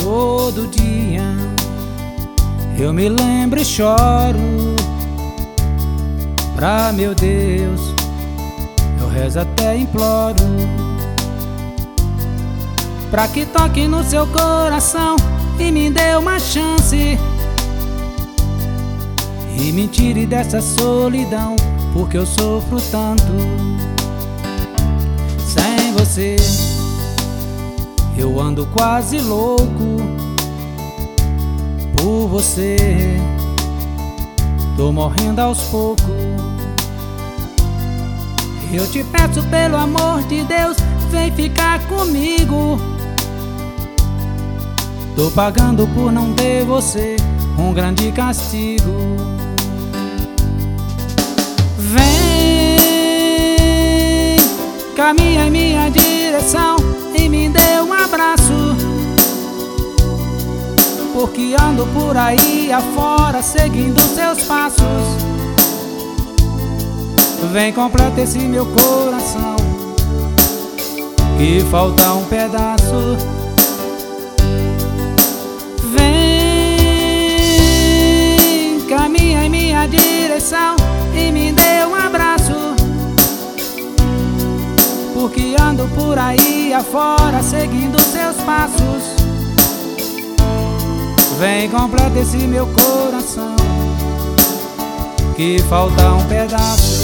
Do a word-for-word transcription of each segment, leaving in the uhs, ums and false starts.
todo dia eu me lembro e choro. Pra meu Deus eu rezo até imploro, pra que toque no seu coração e me dê uma chance e me tire dessa solidão, porque eu sofro tanto. Sem você eu ando quase louco. Por você tô morrendo aos poucos. Eu te peço pelo amor de Deus, vem ficar comigo. Tô pagando por não ter você um grande castigo. Vem, caminha em minha direção e me dê um abraço, porque ando por aí afora seguindo seus passos. Vem, completa esse meu coração, que falta um pedaço. Vem, caminha em minha direção e me dê um abraço, porque ando por aí afora seguindo seus passos. Vem, completa esse meu coração, que falta um pedaço.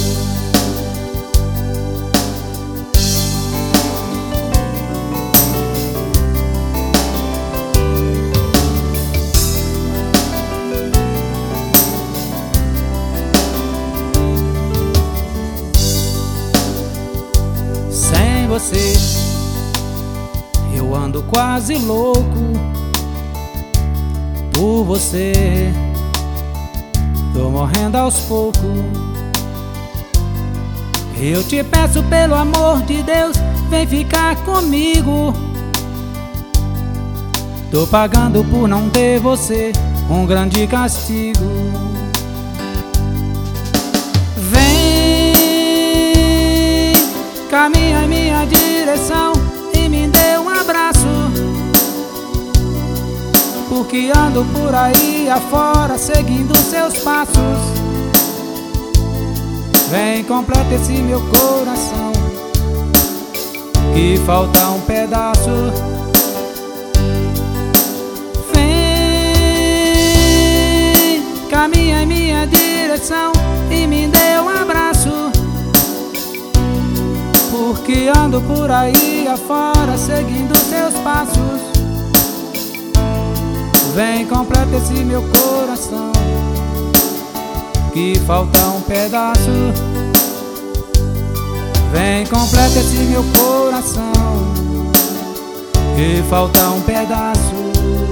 Sem você eu ando quase louco. Por você tô morrendo aos poucos. Eu te peço pelo amor de Deus, vem ficar comigo. Tô pagando por não ter você um grande castigo. Vem, caminha em minha direção e me dê um abraço, porque ando por aí afora seguindo seus passos. Vem, completa esse meu coração, que falta um pedaço. Vem, caminha em minha direção e me dê um abraço, porque ando por aí afora seguindo seus passos. Vem, completa esse meu coração, que falta um pedaço. Vem, completa esse meu coração, que falta um pedaço.